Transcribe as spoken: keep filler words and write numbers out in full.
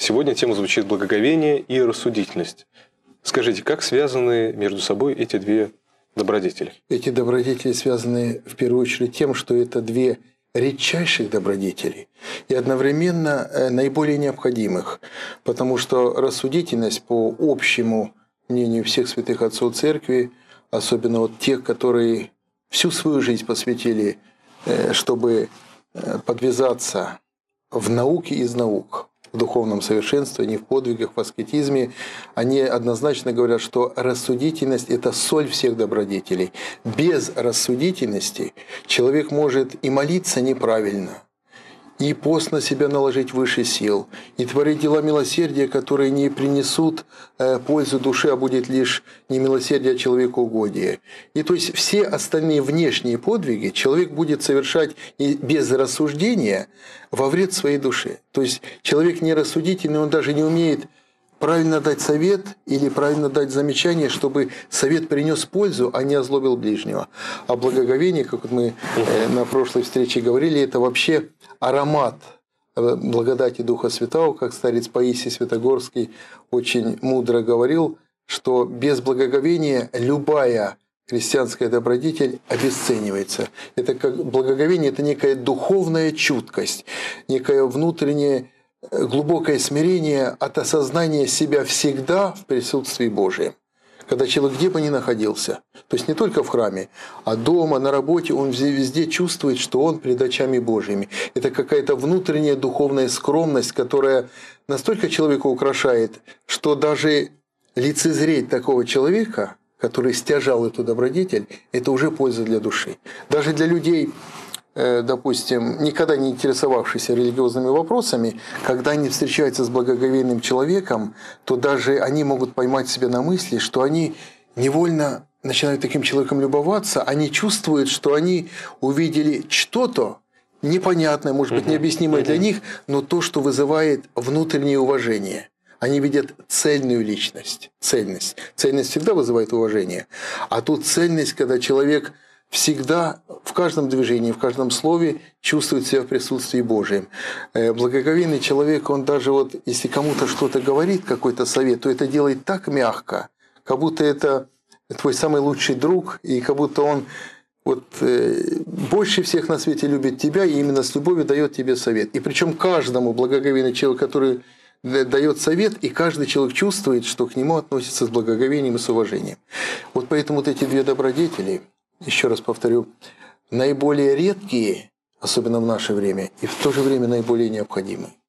Сегодня тема звучит благоговение и рассудительность. Скажите, как связаны между собой эти две добродетели? Эти добродетели связаны в первую очередь тем, что это две редчайших добродетелей и одновременно наиболее необходимых, потому что рассудительность, по общему мнению всех святых отцов Церкви, особенно вот тех, которые всю свою жизнь посвятили, чтобы подвязаться в науке из наук, в духовном совершенствовании, в подвигах, в аскетизме, они однозначно говорят, что рассудительность – это соль всех добродетелей. Без рассудительности человек может и молиться неправильно, и пост на себя наложить выше сил, и творить дела милосердия, которые не принесут пользу душе, а будет лишь не милосердие, а человекоугодие. И то есть все остальные внешние подвиги человек будет совершать и без рассуждения во вред своей душе. То есть человек нерассудительный, он даже не умеет правильно дать совет или правильно дать замечание, чтобы совет принес пользу, а не озлобил ближнего. А благоговение, как мы на прошлой встрече говорили, это вообще аромат благодати Духа Святого, как старец Паисий Святогорский очень мудро говорил, что без благоговения любая христианская добродетель обесценивается. Это как благоговение – это некая духовная чуткость, некое внутреннее глубокое смирение от осознания себя всегда в присутствии Божьем. Когда человек где бы ни находился, то есть не только в храме, а дома, на работе, он везде чувствует, что он пред очами Божьими. Это какая-то внутренняя духовная скромность, которая настолько человека украшает, что даже лицезреть такого человека, который стяжал эту добродетель, это уже польза для души. Даже для людей, допустим, никогда не интересовавшихся религиозными вопросами, когда они встречаются с благоговейным человеком, то даже они могут поймать себя на мысли, что они невольно начинают таким человеком любоваться, они чувствуют, что они увидели что-то непонятное, может быть, необъяснимое для них, но то, что вызывает внутреннее уважение. Они видят цельную личность, цельность. Цельность всегда вызывает уважение, а тут цельность, когда человек всегда в каждом движении, в каждом слове чувствует себя в присутствии Божьем. Благоговейный человек, он даже вот, если кому-то что-то говорит, какой-то совет, то это делает так мягко, как будто это твой самый лучший друг, и как будто он вот, больше всех на свете любит тебя, и именно с любовью дает тебе совет. И причем каждому благоговейный человек, который дает совет, и каждый человек чувствует, что к нему относится с благоговением и с уважением. Вот поэтому вот эти две добродетели, еще раз повторю, наиболее редкие, особенно в наше время, и в то же время наиболее необходимые.